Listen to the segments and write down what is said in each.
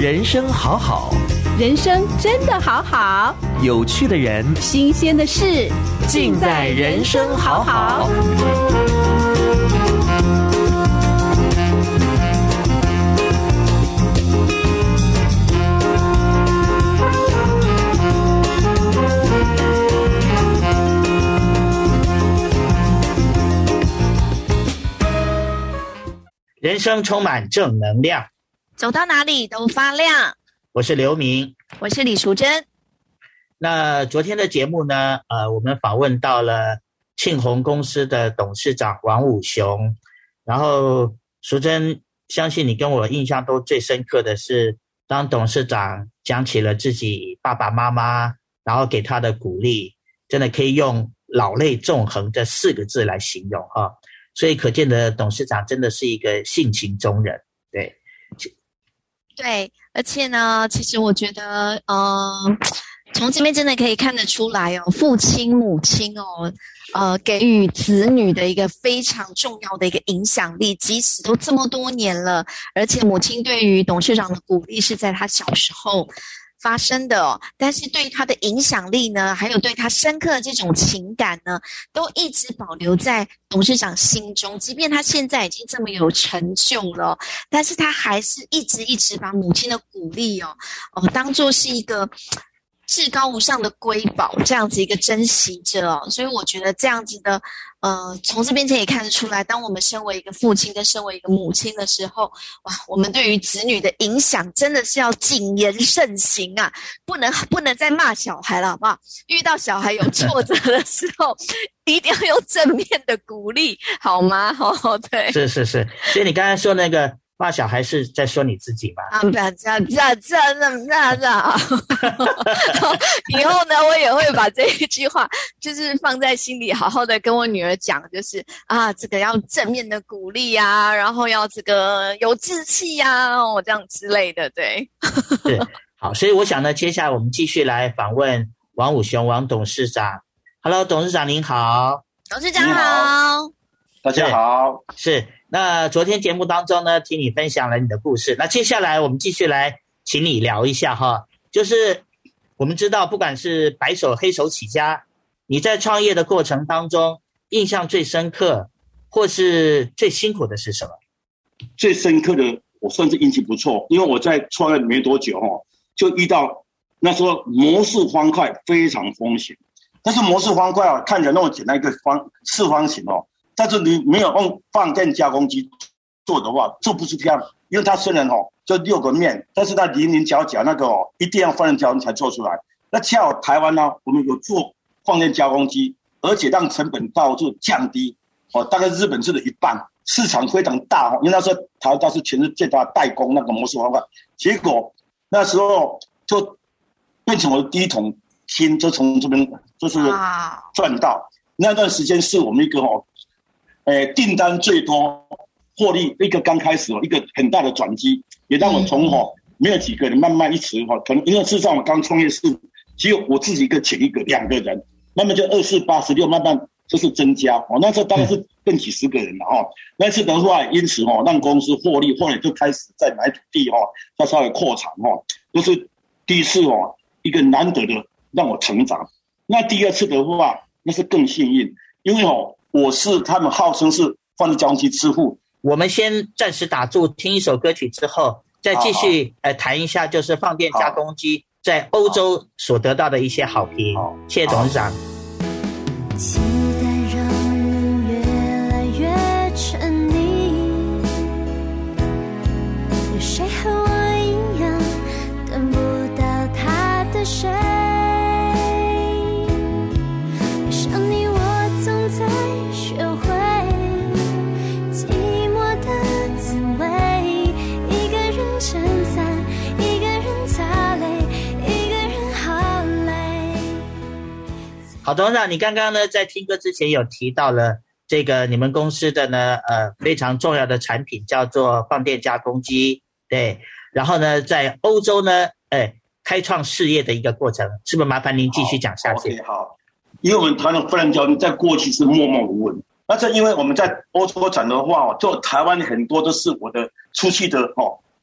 人生好好， 人生真的好好， 有趣的人， 新鲜的事， 尽在人生好好。 人生充满正能量， 走到哪里都发亮。 我是刘明， 我是李淑珍。 那昨天的节目呢，我们访问到了庆鸿公司的董事长王武雄。然后淑珍，相信你跟我印象都最深刻的是，当董事长讲起了自己爸爸妈妈，然后给他的鼓励，真的可以用老泪纵横这4个字来形容哈。所以可见的董事长真的是一个性情中人， 对，而且呢，其实我觉得，从这边真的可以看得出来哦，父亲、母亲哦，给予子女的一个非常重要的一个影响力，即使都这么多年了，而且母亲对于董事长的鼓励是在他小时候发生的哦，但是对他的影响力呢，还有对他深刻的这种情感呢，都一直保留在董事长心中。即便他现在已经这么有成就了，但是他还是一直把母亲的鼓励当作是一个至高无上的瑰宝，这样子一个珍惜着哦。所以我觉得这样子的从这边可以看得出来，当我们身为一个父亲跟身为一个母亲的时候，哇，我们对于子女的影响真的是要谨言慎行啊，不能再骂小孩了，好不好？遇到小孩有挫折的时候一定要用正面的鼓励，好吗？对， 是，所以你刚才说那个骂小孩是在说你自己吗？ 不要这样。以后呢，我也会把这一句话就是放在心里，好好的跟我女儿讲，就是这个要正面的鼓励啊，然后要这个有志气啊，这样之类的，对。 是，好，所以我想呢，接下来我们继续来访问王武雄王董事长。Hello， 董事长您好。 董事长好。 大家好。 是。那昨天节目当中呢，听你分享了你的故事。那接下来我们继续来请你聊一下哈，就是我们知道，不管是白手黑手起家，你在创业的过程当中，印象最深刻或是最辛苦的是什么？ 最深刻的，我算是运气不错，因为我在创业没多久就遇到那时候模式方块非常风险，但是模式方块看起来那么简单一个四方形但是你没有用放电加工机做的话，做不出漂亮，因为它虽然就6个面，但是它零零角角那个一定要放电加工才做出来。那恰好台湾呢，我们有做放电加工机，而且让成本到处降低大概日本是的一半，市场非常大因为那时候台湾是全世界的代工那个模式方块，结果那时候就变成我的第一桶金，就从这边就是赚到。那段时间是我们一个订单最多，获利一个刚开始一个很大的转机，也让我从没有几个人慢慢一直可能因为事实上我刚创业是只有我自己一个请2个人，慢慢就24、86慢慢就是增加那时候大概是更几十个人了那次的话，因此让公司获利，后来就开始在买土地再稍微扩产就是第一次一个难得的让我成长。那第二次的话，那是更幸运，因为我是他们号称是放电加工机之父。 我们先暂时打住，听一首歌曲之后，再继续谈一下，就是放电加工机在欧洲所得到的一些好评。谢谢董事长。 期待让人越来越沉溺，有谁和我一样等不到他的谁？ 好，董事长，你刚刚呢在听歌之前有提到了这个你们公司的呢非常重要的产品叫做放电加工机，对，然后呢在欧洲呢开创事业的一个过程，是不是麻烦您继续讲下去？ OK， 好，因为我们台湾的放电加工在过去是默默无闻，那因为我们在欧洲展的话，就台湾很多都是我的出去的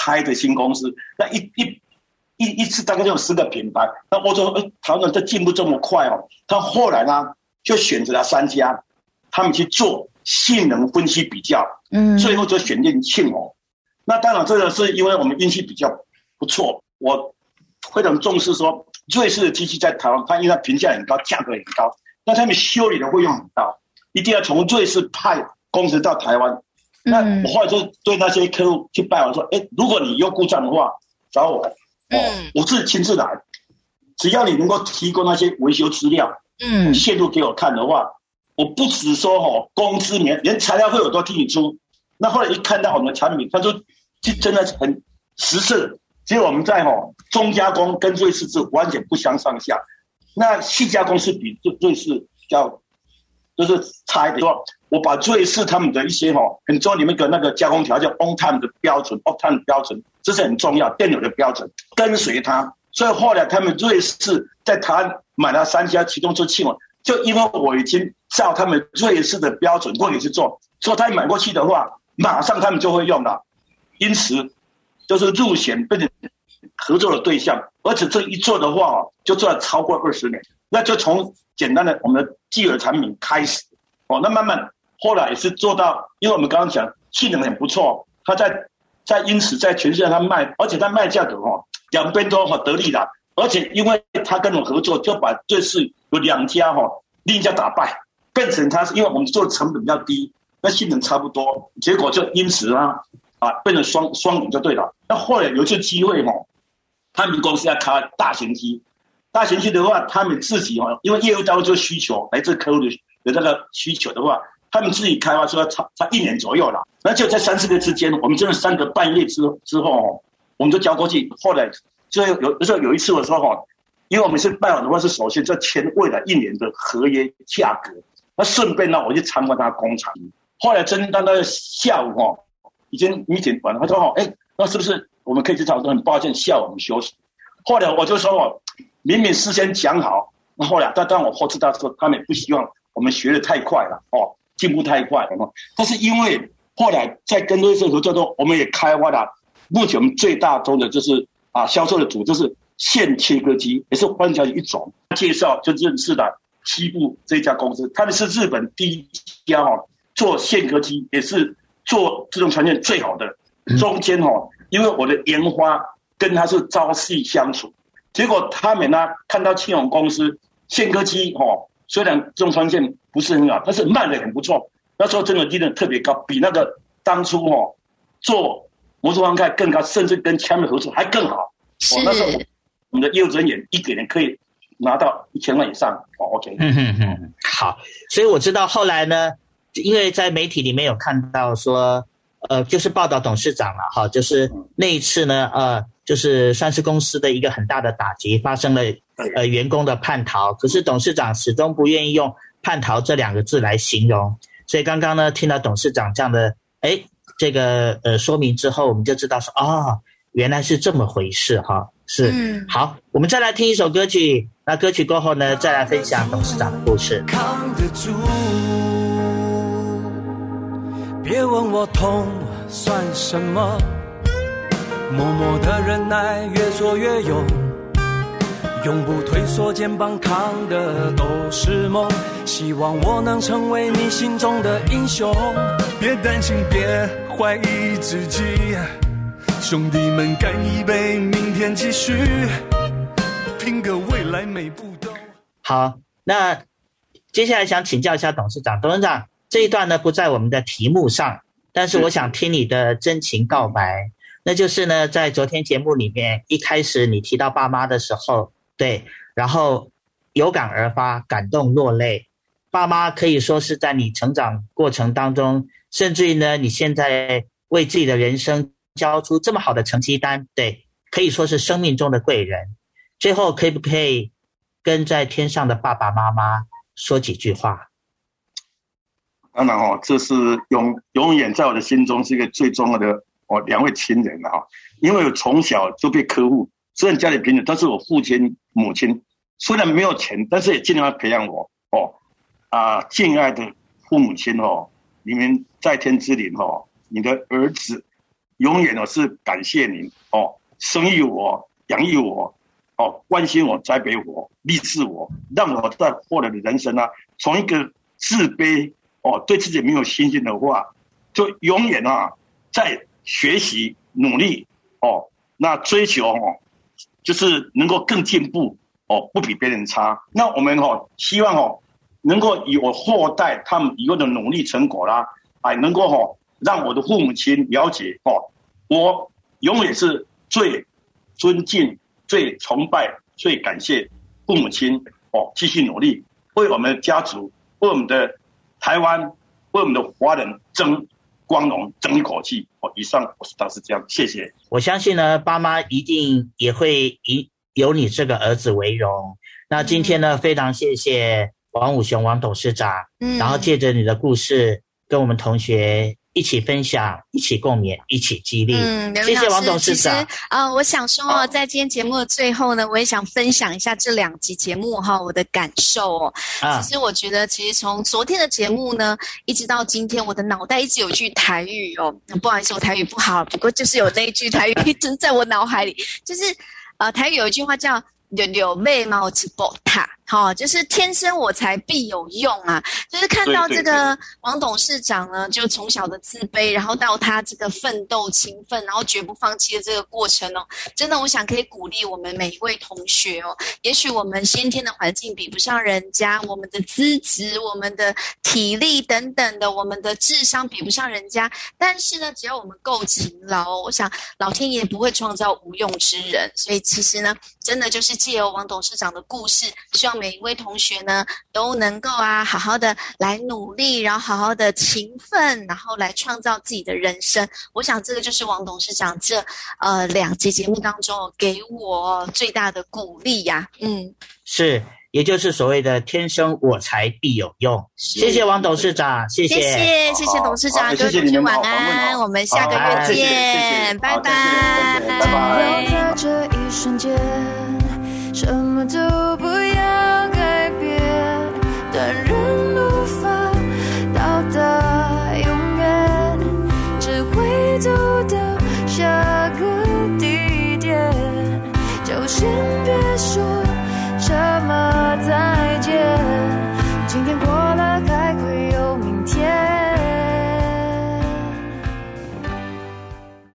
开的新公司，那一次大概就有10个品牌。那我说，台湾这进步这么快哦，他后来呢就选择了3家，他们去做性能分析比较，最后就选定庆宏。那当然这个是因为我们运气比较不错，我非常重视说瑞士的机器在台湾，它因为它评价很高，价格很高，那他们修理的费用很高，一定要从瑞士派工程到台湾。那我后来就对那些客户去拜访说，如果你有故障的话，找我，我自己亲自来，只要你能够提供那些维修资料，线路给我看的话，我不只说工资连材料费我都替你出。那后来一看到我们的产品，他说这真的很实事，结果我们在中加工跟瑞士是完全不相上下，那细加工是比瑞士比较就是差一点。说我把瑞士他们的一些很重要里面的那个加工条件 on time 的标准 off time 的标准，这是很重要，电流的标准跟随它。所以后来他们瑞士在台湾买了3家，其中就庆宏，就因为我已经照他们瑞士的标准过去做，所以他买过去的话，马上他们就会用了，因此就是入选变成合作的对象，而且这一做的话就做了超过20年。那就从简单的我们的既有产品开始，那慢慢后来也是做到，因为我们刚刚讲性能很不错，它因此在全世界它卖，而且它卖价格两边都得利的，而且因为他跟我们合作，就把瑞士有2家另一家打败，变成他是因为我们做的成本比较低，那性能差不多，结果就因此变成双赢就对了。那后来有一次机会他们公司要开大型机的话，他们自己因为业务单位做需求，来自客户的那个需求的话，他们自己开发出来差1年左右了。那就在3-4个之间，我们真的3个半月之后，我们就交过去。后来最后有一次的时候因为我们是拜访的话，是首先就签未来1年的合约价格，那顺便呢我去参观他的工厂。后来真到那下午已经meeting完了，他说那是不是我们可以去找？很抱歉，下午我们休息。后来我就说明明事先讲好，那后来但我后知道说他们也不希望我们学得太快了进步太快了。但是因为后来在跟瑞士合作中，我们也开发了目前我们最大宗的就是销售的组就是线切割机，也是换下去一种。介绍就认识了西部这家公司，他们是日本第一家做线割机，也是做自动传线最好的。中间因为我的研发跟他是朝夕相处，结果他们呢看到庆宏公司线割机虽然自动传线不是很好，但是卖得很不错。那时候真的利润特别高，比那个当初做魔术方块更高，甚至跟他们合作还更好。那时候我们的业务人员一个人可以拿到1000万以上。OK。 好，所以我知道后来呢，因为在媒体里面有看到说，就是报道董事长了就是那一次呢，就是算是公司的一个很大的打击，发生了员工的叛逃，可是董事长始终不愿意用叛逃这2个字来形容。所以刚刚呢听到董事长这样的这个说明之后，我们就知道说原来是这么回事是。好，我们再来听一首歌曲，那歌曲过后呢再来分享董事长的故事。 扛得住，别问我痛算什么，默默的忍耐，越做越勇，永不退缩，肩膀扛的都是梦，希望我能成为你心中的英雄。别担心，别怀疑自己，兄弟们干一杯，明天继续，拼个未来每步都好。那接下来想请教一下董事长，这一段呢不在我们的题目上，但是我想听你的真情告白。那就是呢在昨天节目里面一开始你提到爸妈的时候，对，然后有感而发，感动落泪。爸妈可以说是在你成长过程当中，甚至于呢你现在为自己的人生交出这么好的成绩单，对，可以说是生命中的贵人。最后可不可以跟在天上的爸爸妈妈说几句话？ 当然这是永远在我的心中是一个最重要的2位亲人因为我从小就被呵护，虽然家里贫穷，但是我父亲母亲虽然没有钱，但是也尽量培养我敬爱的父母亲你们在天之灵你的儿子永远是感谢您生育我、养育我关心我、栽培我、励志我，让我在后来的人生从一个自卑对自己没有信心的话，就永远在学习努力那追求就是能够更进步不比别人差。那我们希望能够以我后代他们以后的努力成果啦，能够让我的父母亲了解我永远是最尊敬、最崇拜、最感谢父母亲继续努力为我们的家族、为我们的台湾、为我们的华人争光荣、争一口气以上我是这样，谢谢。 我相信呢，爸妈一定也会有你这个儿子为荣。那今天呢，非常谢谢王武雄王董事长，然后借着你的故事跟我们同学一起分享，一起共勉，一起激励。谢谢王董事长。 我想说在今天节目的最后呢，我也想分享一下这2集节目我的感受其实我觉得，其实从昨天的节目呢，一直到今天，我的脑袋一直有一句台语不好意思，我台语不好，不过就是有那一句台语一直在我脑海里，就是台语有一句话叫柳妹毛子波塔，就是天生我材必有用就是看到这个王董事长呢，就从小的自卑，然后到他这个奋斗勤奋，然后绝不放弃的这个过程真的我想可以鼓励我们每一位同学也许我们先天的环境比不上人家，我们的资质、我们的体力等等的，我们的智商比不上人家，但是呢，只要我们够勤劳我想老天爷不会创造无用之人。所以其实呢，真的就是借由王董事长的故事，希望每一位同学呢都能够好好的来努力，然后好好的勤奋，然后来创造自己的人生。我想这个就是王董事长这2集节目当中给我最大的鼓励是，也就是所谓的天生我材必有用。谢谢王董事长，谢谢董事长，各位同学晚安，我们下个月见，拜拜， 拜拜。 在这一瞬间，什么都不要改变，但人无法到达永远，只会走到下个地点，就先别说